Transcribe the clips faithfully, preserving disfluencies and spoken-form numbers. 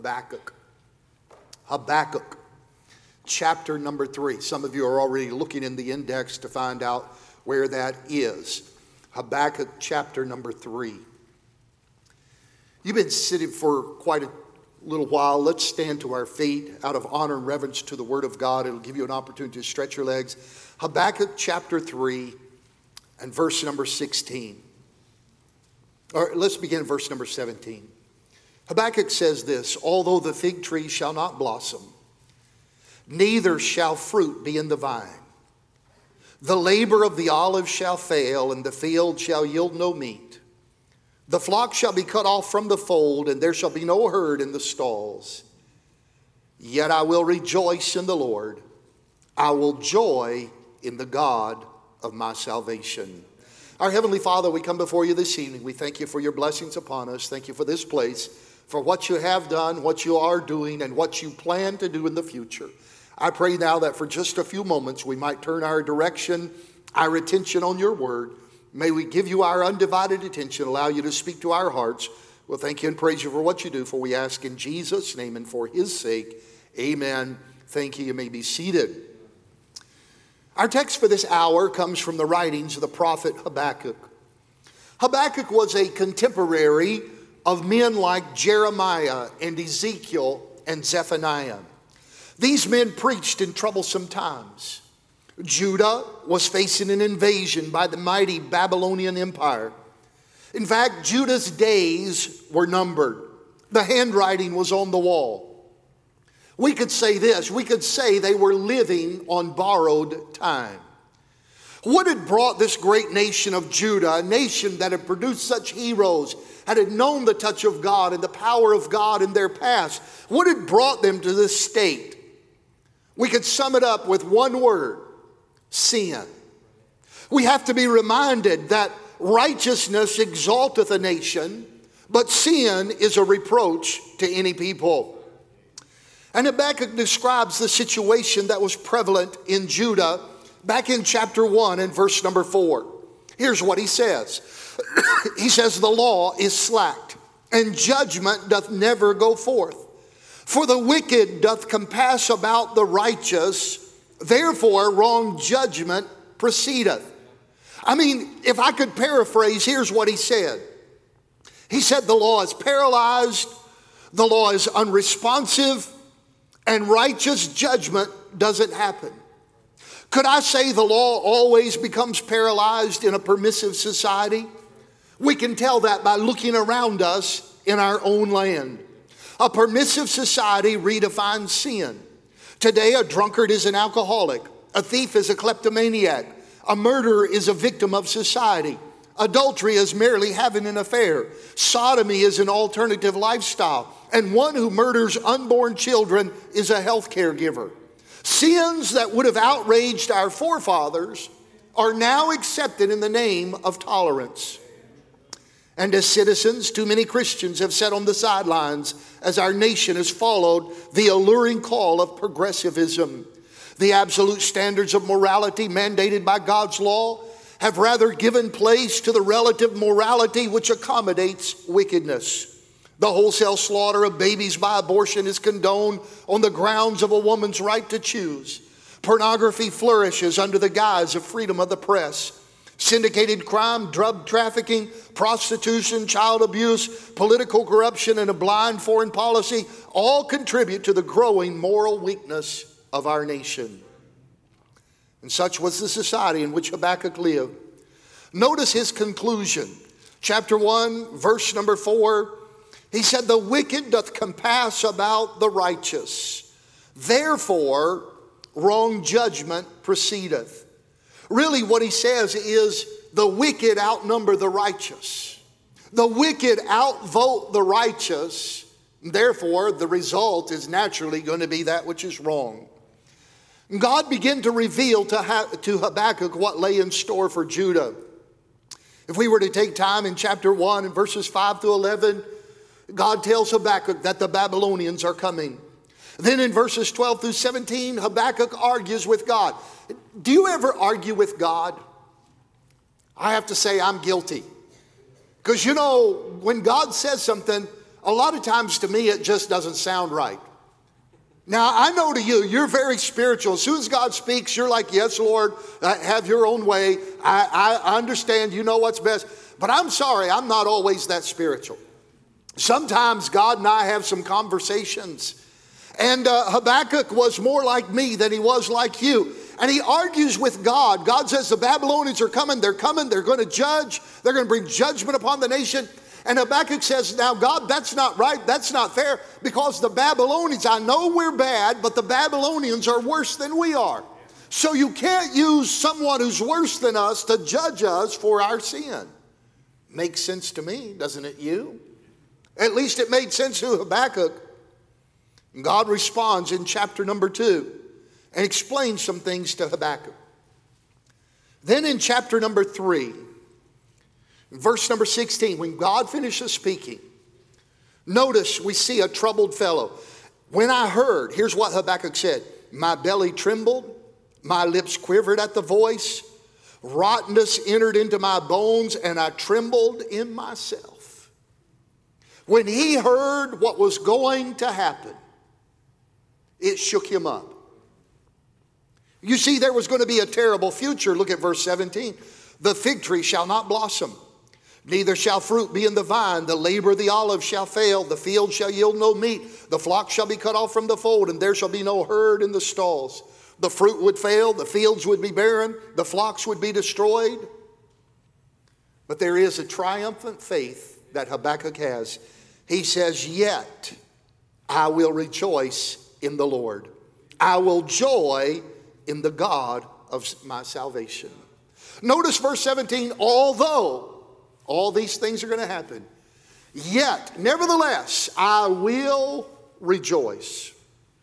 Habakkuk. Habakkuk, chapter number three. Some of you are already looking in the index to find out where that is. Habakkuk, chapter number three. You've been sitting for quite a little while. Let's stand to our feet out of honor and reverence to the Word of God. It'll give you an opportunity to stretch your legs. Habakkuk, chapter three, and verse number sixteen. Or let's begin at verse number seventeen. Habakkuk says this: although the fig tree shall not blossom, neither shall fruit be in the vine. The labor of the olive shall fail, and the field shall yield no meat. The flock shall be cut off from the fold, and there shall be no herd in the stalls. Yet I will rejoice in the Lord. I will joy in the God of my salvation. Our Heavenly Father, we come before you this evening. We thank you for your blessings upon us. Thank you for this place, for what you have done, what you are doing, and what you plan to do in the future. I pray now that for just a few moments we might turn our direction, our attention on your word. May we give you our undivided attention, allow you to speak to our hearts. We'll thank you and praise you for what you do, for we ask in Jesus' name and for his sake. Amen. Thank you. You may be seated. Our text for this hour comes from the writings of the prophet Habakkuk. Habakkuk was a contemporary of men like Jeremiah and Ezekiel and Zephaniah. These men preached in troublesome times. Judah was facing an invasion by the mighty Babylonian Empire. In fact, Judah's days were numbered. The handwriting was on the wall. We could say this, we could say they were living on borrowed time. What had brought this great nation of Judah, a nation that had produced such heroes, and had known the touch of God and the power of God in their past, what had brought them to this state? We could sum it up with one word: sin. We have to be reminded that righteousness exalteth a nation, but sin is a reproach to any people. And Habakkuk describes the situation that was prevalent in Judah back in chapter one and verse number four. Here's what he says. He says, the law is slacked, and judgment doth never go forth. For the wicked doth compass about the righteous, therefore wrong judgment proceedeth. I mean, if I could paraphrase, here's what he said. He said the law is paralyzed, the law is unresponsive, and righteous judgment doesn't happen. Could I say the law always becomes paralyzed in a permissive society? We can tell that by looking around us in our own land. A permissive society redefines sin. Today, a drunkard is an alcoholic. A thief is a kleptomaniac. A murderer is a victim of society. Adultery is merely having an affair. Sodomy is an alternative lifestyle. And one who murders unborn children is a health care giver. Sins that would have outraged our forefathers are now accepted in the name of tolerance. And as citizens, too many Christians have sat on the sidelines as our nation has followed the alluring call of progressivism. The absolute standards of morality mandated by God's law have rather given place to the relative morality which accommodates wickedness. The wholesale slaughter of babies by abortion is condoned on the grounds of a woman's right to choose. Pornography flourishes under the guise of freedom of the press. Syndicated crime, drug trafficking, prostitution, child abuse, political corruption, and a blind foreign policy all contribute to the growing moral weakness of our nation. And such was the society in which Habakkuk lived. Notice his conclusion. Chapter one, verse number four. He said, the wicked doth compass about the righteous. Therefore, wrong judgment proceedeth. Really what he says is the wicked outnumber the righteous. The wicked outvote the righteous. Therefore, the result is naturally going to be that which is wrong. God began to reveal to Habakkuk what lay in store for Judah. If we were to take time in chapter one and verses five through eleven, God tells Habakkuk that the Babylonians are coming. Then in verses twelve through seventeen, Habakkuk argues with God. Do you ever argue with God? I have to say I'm guilty. Because you know, when God says something, a lot of times to me it just doesn't sound right. Now, I know to you, you're very spiritual. As soon as God speaks, you're like, yes, Lord, uh, have your own way. I, I understand, you know what's best. But I'm sorry, I'm not always that spiritual. Sometimes God and I have some conversations. And uh, Habakkuk was more like me than he was like you. And he argues with God. God says the Babylonians are coming, they're coming, they're going to judge, they're going to bring judgment upon the nation. And Habakkuk says, now God, that's not right, that's not fair, because the Babylonians, I know we're bad, but the Babylonians are worse than we are. So you can't use someone who's worse than us to judge us for our sin. Makes sense to me, doesn't it you? At least it made sense to Habakkuk. God responds in chapter number two and explains some things to Habakkuk. Then in chapter number three, verse number sixteen, when God finishes speaking, notice we see a troubled fellow. When I heard, here's what Habakkuk said, my belly trembled, my lips quivered at the voice, rottenness entered into my bones, and I trembled in myself. When he heard what was going to happen, it shook him up. You see, there was going to be a terrible future. Look at verse seventeen. The fig tree shall not blossom, neither shall fruit be in the vine. The labor of the olive shall fail. The field shall yield no meat. The flock shall be cut off from the fold, and there shall be no herd in the stalls. The fruit would fail. The fields would be barren. The flocks would be destroyed. But there is a triumphant faith that Habakkuk has. He says, yet I will rejoice in the Lord. I will joy in the God of my salvation. Notice verse seventeen, although all these things are going to happen, yet, nevertheless, I will rejoice.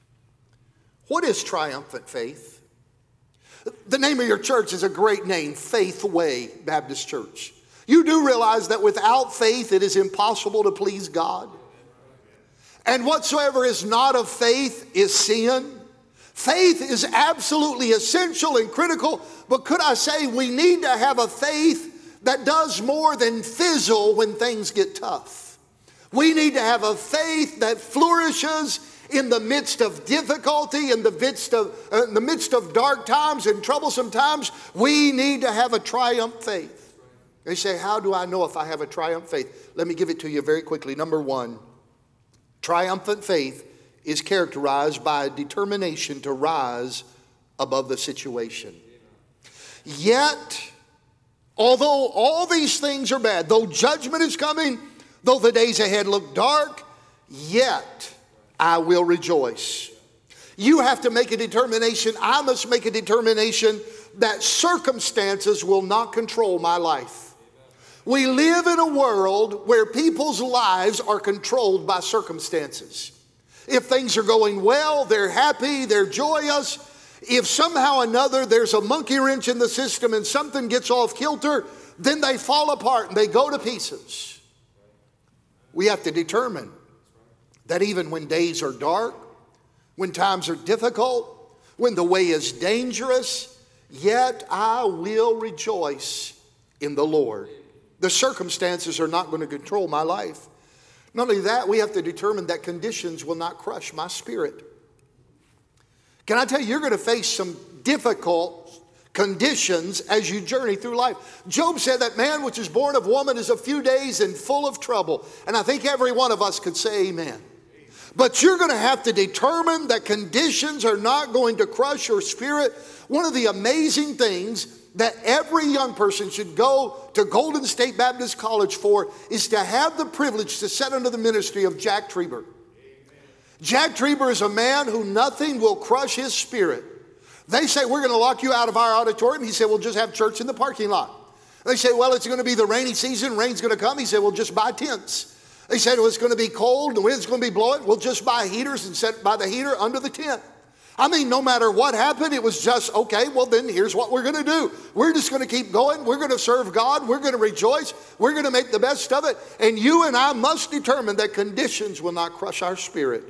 What is triumphant faith? The name of your church is a great name, Faith Way Baptist Church. You do realize that without faith it is impossible to please God. And whatsoever is not of faith is sin. Faith is absolutely essential and critical, but could I say we need to have a faith that does more than fizzle when things get tough. We need to have a faith that flourishes in the midst of difficulty, in the midst of, uh, in the midst of dark times and troublesome times. We need to have a triumph faith. They say, how do I know if I have a triumph faith? Let me give it to you very quickly. Number one, triumphant faith is characterized by a determination to rise above the situation. Yet, although all these things are bad, though judgment is coming, though the days ahead look dark, yet I will rejoice. You have to make a determination. I must make a determination that circumstances will not control my life. We live in a world where people's lives are controlled by circumstances. If things are going well, they're happy, they're joyous. If somehow or another there's a monkey wrench in the system and something gets off kilter, then they fall apart and they go to pieces. We have to determine that even when days are dark, when times are difficult, when the way is dangerous, yet I will rejoice in the Lord. The circumstances are not going to control my life. Not only that, we have to determine that conditions will not crush my spirit. Can I tell you, you're going to face some difficult conditions as you journey through life. Job said that man which is born of woman is a few days and full of trouble. And I think every one of us could say amen. But you're going to have to determine that conditions are not going to crush your spirit. One of the amazing things that every young person should go to Golden State Baptist College for is to have the privilege to sit under the ministry of Jack Trieber. Jack Trieber is a man who nothing will crush his spirit. They say, we're going to lock you out of our auditorium. He said, we'll just have church in the parking lot. They say, well, it's going to be the rainy season. Rain's going to come. He said, we'll just buy tents. They said, well, it's going to be cold. The wind's going to be blowing. We'll just buy heaters and sit by the heater under the tent. I mean, no matter what happened, it was just, okay, well then here's what we're going to do. We're just going to keep going. We're going to serve God. We're going to rejoice. We're going to make the best of it. And you and I must determine that conditions will not crush our spirit.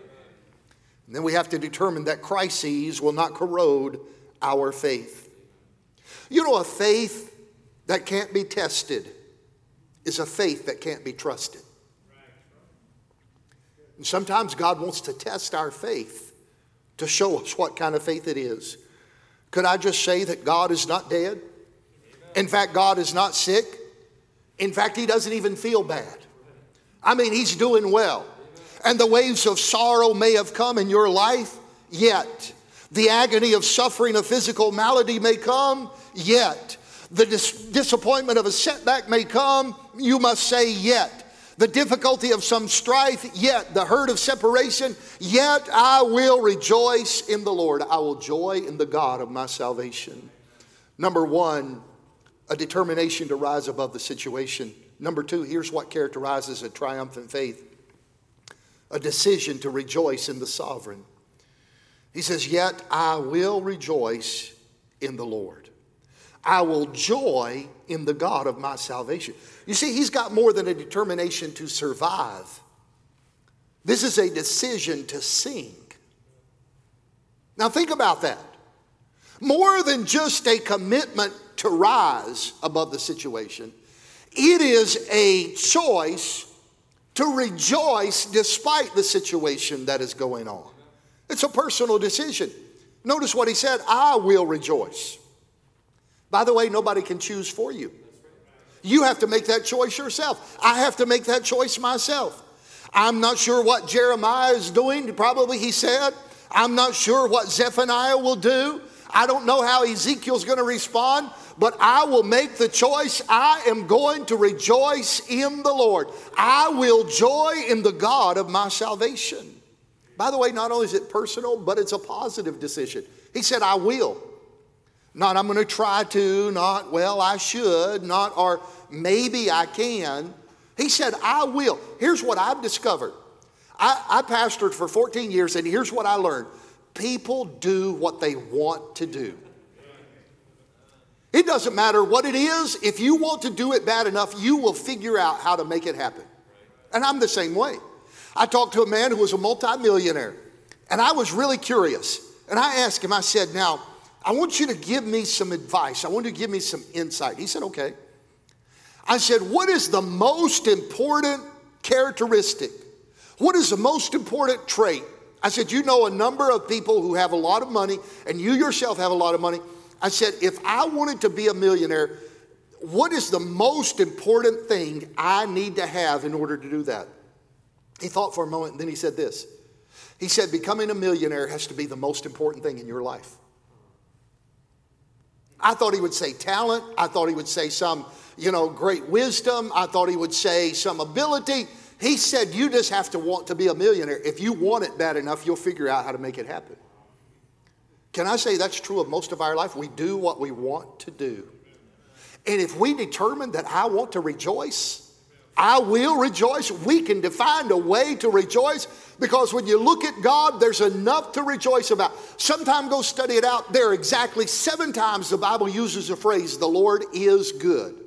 And then we have to determine that crises will not corrode our faith. You know, a faith that can't be tested is a faith that can't be trusted. And sometimes God wants to test our faith to show us what kind of faith it is. Could I just say that God is not dead? In fact, God is not sick. In fact, he doesn't even feel bad. I mean, he's doing well. And the waves of sorrow may have come in your life, yet. The agony of suffering of physical malady may come, yet. The dis- disappointment of a setback may come, you must say yet. The difficulty of some strife, yet. The hurt of separation, yet I will rejoice in the Lord. I will joy in the God of my salvation. Number one, a determination to rise above the situation. Number two, here's what characterizes a triumphant faith. A decision to rejoice in the sovereign. He says, yet I will rejoice in the Lord. I will joy in the God of my salvation. You see, he's got more than a determination to survive. This is a decision to sing. Now think about that. More than just a commitment to rise above the situation, it is a choice to rejoice despite the situation that is going on. It's a personal decision. Notice what he said, I will rejoice. By the way, nobody can choose for you. You have to make that choice yourself. I have to make that choice myself. I'm not sure what Jeremiah is doing. Probably he said. I'm not sure what Zephaniah will do. I don't know how Ezekiel's going to respond. But I will make the choice. I am going to rejoice in the Lord. I will joy in the God of my salvation. By the way, not only is it personal, but it's a positive decision. He said, I will. Not I'm going to try to, not well, I should, not or maybe I can. He said, I will. Here's what I've discovered. I, I pastored for fourteen years, and here's what I learned. People do what they want to do. It doesn't matter what it is. If you want to do it bad enough, you will figure out how to make it happen. And I'm the same way. I talked to a man who was a multimillionaire, and I was really curious. And I asked him, I said, now, I want you to give me some advice. I want you to give me some insight. He said, okay. I said, what is the most important characteristic? What is the most important trait? I said, you know a number of people who have a lot of money, and you yourself have a lot of money. I said, if I wanted to be a millionaire, what is the most important thing I need to have in order to do that? He thought for a moment, and then he said this. He said, becoming a millionaire has to be the most important thing in your life. I thought he would say talent. I thought he would say some, you know, great wisdom. I thought he would say some ability. He said, you just have to want to be a millionaire. If you want it bad enough, you'll figure out how to make it happen. Can I say that's true of most of our life? We do what we want to do. And if we determine that I want to rejoice, I will rejoice. We can define a way to rejoice, because when you look at God, there's enough to rejoice about. Sometime go study it out. There are exactly seven times the Bible uses the phrase, the Lord is good.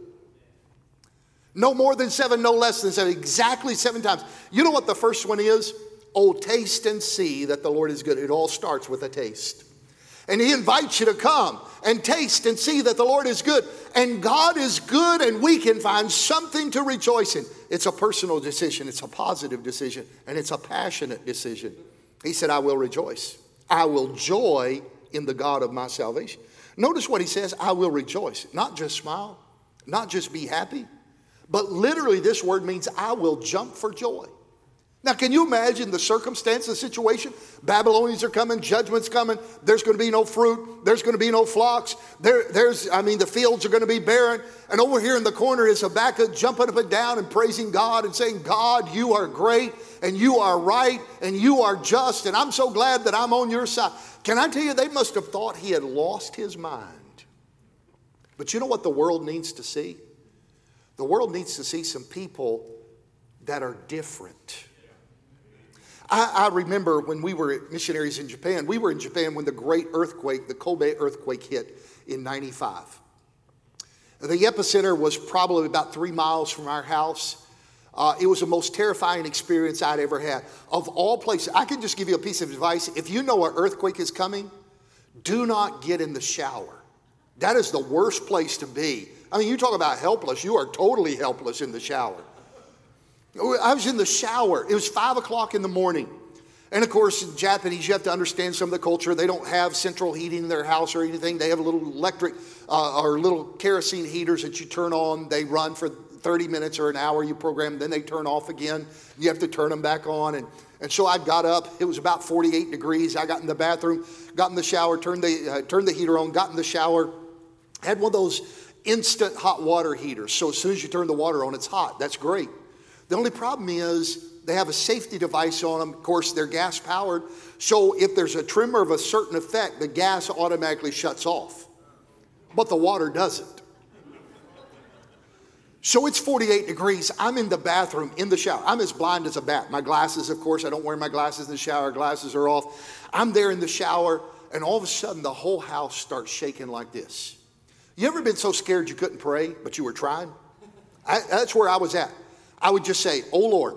No more than seven, no less than seven. Exactly seven times. You know what the first one is? Oh, taste and see that the Lord is good. It all starts with a taste. And he invites you to come and taste and see that the Lord is good. And God is good, and we can find something to rejoice in. It's a personal decision. It's a positive decision. And it's a passionate decision. He said, I will rejoice. I will joy in the God of my salvation. Notice what he says, I will rejoice. Not just smile, not just be happy, but literally this word means I will jump for joy. Now, can you imagine the circumstance, the situation? Babylonians are coming, judgment's coming, there's going to be no fruit, there's going to be no flocks, there, there's, I mean, the fields are going to be barren, and over here in the corner is Habakkuk jumping up and down and praising God and saying, God, you are great, and you are right, and you are just, and I'm so glad that I'm on your side. Can I tell you, they must have thought he had lost his mind. But you know what the world needs to see? The world needs to see some people that are different. I, I remember when we were missionaries in Japan, we were in Japan when the great earthquake, the Kobe earthquake hit in ninety-five. The epicenter was probably about three miles from our house. Uh, it was the most terrifying experience I'd ever had. Of all places, I can just give you a piece of advice. If you know an earthquake is coming, do not get in the shower. That is the worst place to be. I mean, you talk about helpless. You are totally helpless in the shower. I was in the shower. It was five o'clock in the morning. And of course, in Japanese, you have to understand some of the culture. They don't have central heating in their house or anything. They have a little electric uh, or little kerosene heaters that you turn on. They run for thirty minutes or an hour. You program, then they turn off again. You have to turn them back on. And, and so I got up. It was about forty-eight degrees. I got in the bathroom, got in the shower, turned the, uh, turned the heater on, got in the shower. Had one of those instant hot water heaters. So as soon as you turn the water on, it's hot. That's great. The only problem is they have a safety device on them. Of course, they're gas powered. So if there's a tremor of a certain effect, the gas automatically shuts off. But the water doesn't. So it's forty-eight degrees. I'm in the bathroom, in the shower. I'm as blind as a bat. My glasses, of course, I don't wear my glasses in the shower. Glasses are off. I'm there in the shower, and all of a sudden the whole house starts shaking like this. You ever been so scared you couldn't pray, but you were trying? I, that's where I was at. I would just say, oh Lord,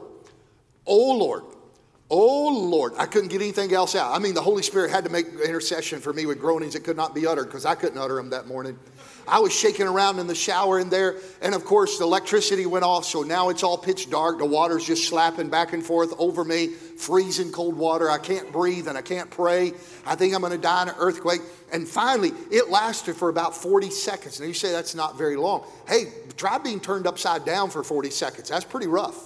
oh Lord, oh Lord. I couldn't get anything else out. I mean, the Holy Spirit had to make intercession for me with groanings that could not be uttered because I couldn't utter them that morning. I was shaking around in the shower in there. And of course, the electricity went off. So now it's all pitch dark. The water's just slapping back and forth over me, freezing cold water. I can't breathe and I can't pray. I think I'm going to die in an earthquake. And finally, it lasted for about forty seconds. And you say that's not very long. Hey, try being turned upside down for forty seconds. That's pretty rough.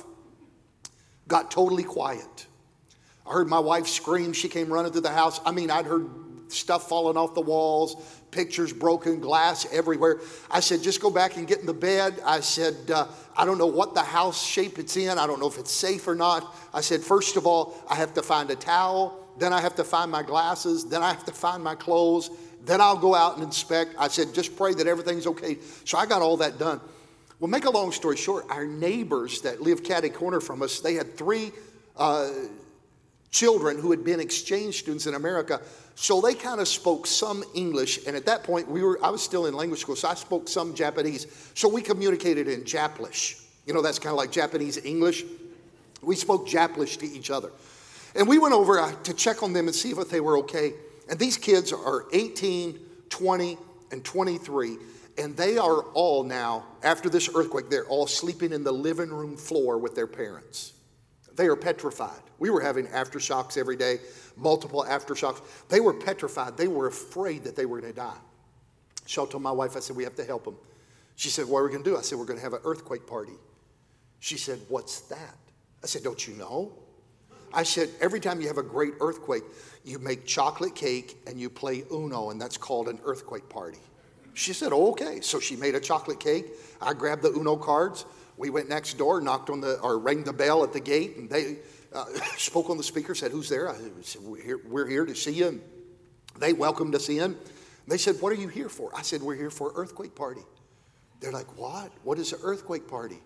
Got totally quiet. I heard my wife scream. She came running through the house. I mean, I'd heard stuff falling off the walls, pictures broken, glass everywhere. I said, just go back and get in the bed. I said, uh, I don't know what the house shape it's in. I don't know if it's safe or not. I said, first of all, I have to find a towel. Then I have to find my glasses. Then I have to find my clothes. Then I'll go out and inspect. I said, just pray that everything's okay. So I got all that done. Well, make a long story short, our neighbors that live catty corner from us, they had three uh, children who had been exchange students in America. So they kind of spoke some English. And at that point, we were I was still in language school, so I spoke some Japanese. So we communicated in Japlish. You know, that's kind of like Japanese English. We spoke Japlish to each other. And we went over uh, to check on them and see if they were okay. And these kids are eighteen, twenty, and twenty-three. And they are all now, after this earthquake, they're all sleeping in the living room floor with their parents. They are petrified. We were having aftershocks every day, multiple aftershocks. They were petrified. They were afraid that they were going to die. So I told my wife, I said, we have to help them. She said, what are we going to do? I said, we're going to have an earthquake party. She said, what's that? I said, don't you know? I said, every time you have a great earthquake, you make chocolate cake and you play Uno, and that's called an earthquake party. She said, oh, okay. So she made a chocolate cake. I grabbed the Uno cards. We went next door, knocked on the, or rang the bell at the gate, and they uh, spoke on the speaker, said, who's there? I said, we're here, we're here to see you. And they welcomed us in. They said, what are you here for? I said, we're here for an earthquake party. They're like, what? What is an earthquake party?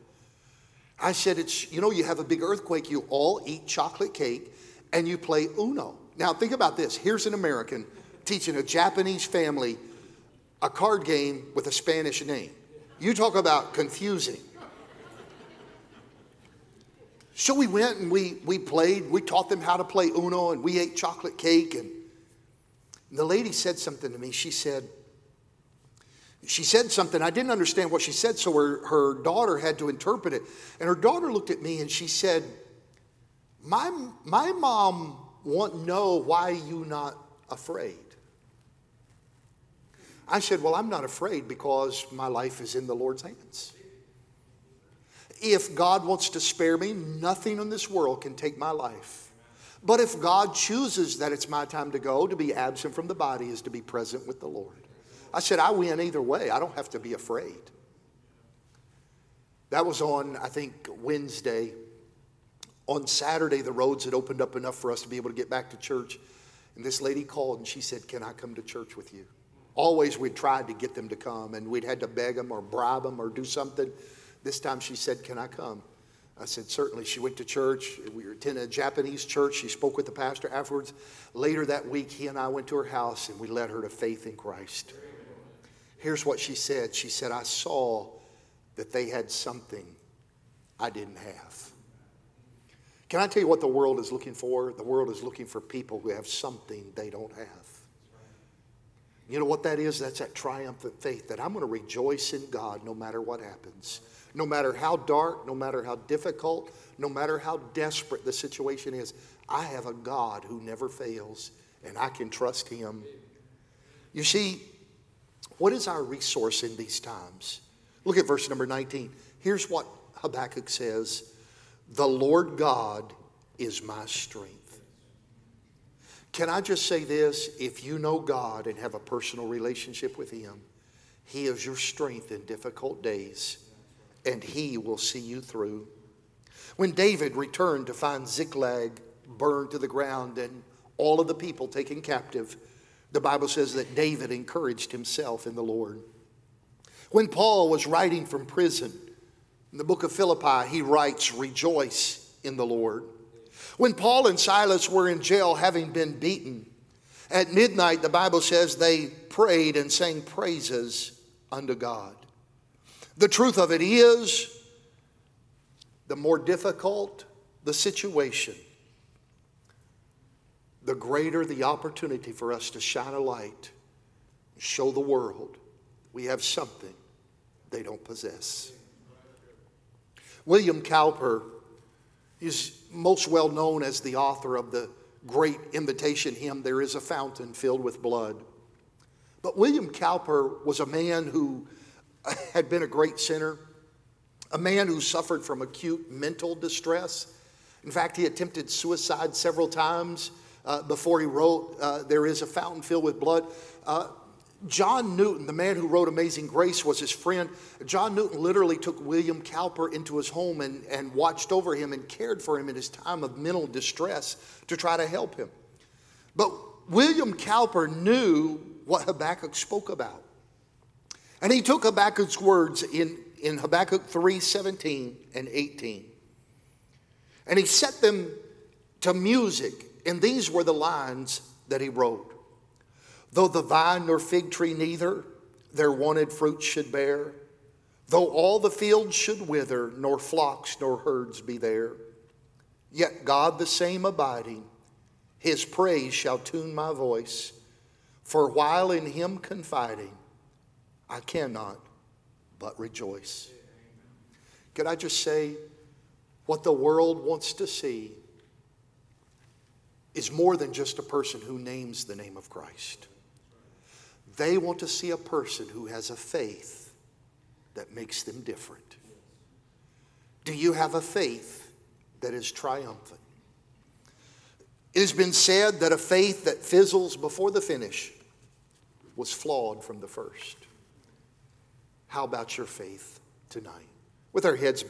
I said, it's, you know, you have a big earthquake, you all eat chocolate cake, and you play Uno. Now, think about this. Here's an American teaching a Japanese family a card game with a Spanish name. You talk about confusing. So we went and we we played. We taught them how to play Uno, and we ate chocolate cake. And the lady said something to me. She said, she said something. I didn't understand what she said, so her, her daughter had to interpret it. And her daughter looked at me and she said, my, my mom want to know why you not afraid. I said, well, I'm not afraid because my life is in the Lord's hands. If God wants to spare me, nothing in this world can take my life. But if God chooses that it's my time to go, to be absent from the body is to be present with the Lord. I said, I win either way. I don't have to be afraid. That was on, I think, Wednesday. On Saturday, the roads had opened up enough for us to be able to get back to church. And this lady called and she said, can I come to church with you? Always we'd tried to get them to come, and we'd had to beg them or bribe them or do something. This time she said, can I come? I said, certainly. She went to church. We were attending a Japanese church. She spoke with the pastor afterwards. Later that week, he and I went to her house, and we led her to faith in Christ. Here's what she said. She said, I saw that they had something I didn't have. Can I tell you what the world is looking for? The world is looking for people who have something they don't have. You know what that is? That's that triumphant faith that I'm going to rejoice in God no matter what happens. No matter how dark, no matter how difficult, no matter how desperate the situation is, I have a God who never fails, and I can trust Him. You see, what is our resource in these times? Look at verse number nineteen. Here's what Habakkuk says. The Lord God is my strength. Can I just say this? If you know God and have a personal relationship with Him, He is your strength in difficult days, and He will see you through. When David returned to find Ziklag burned to the ground and all of the people taken captive, the Bible says that David encouraged himself in the Lord. When Paul was writing from prison, in the book of Philippi, he writes, rejoice in the Lord. When Paul and Silas were in jail having been beaten, at midnight, the Bible says they prayed and sang praises unto God. The truth of it is, the more difficult the situation, the greater the opportunity for us to shine a light, show the world we have something they don't possess. William Cowper is most well known as the author of the great invitation hymn, There is a Fountain Filled with Blood. But William Cowper was a man who had been a great sinner, a man who suffered from acute mental distress. In fact, he attempted suicide several times uh, before he wrote uh, There is a Fountain Filled with Blood. Uh, John Newton, the man who wrote Amazing Grace, was his friend. John Newton literally took William Cowper into his home and, and watched over him and cared for him in his time of mental distress to try to help him. But William Cowper knew what Habakkuk spoke about. And he took Habakkuk's words in, in Habakkuk three, seventeen and eighteen. And he set them to music. And these were the lines that he wrote. Though the vine nor fig tree neither their wanted fruit should bear, though all the fields should wither, nor flocks nor herds be there, yet God the same abiding, His praise shall tune my voice. For while in Him confiding, I cannot but rejoice. Could I just say, what the world wants to see is more than just a person who names the name of Christ. They want to see a person who has a faith that makes them different. Do you have a faith that is triumphant? It has been said that a faith that fizzles before the finish was flawed from the first. How about your faith tonight? With our heads bowed.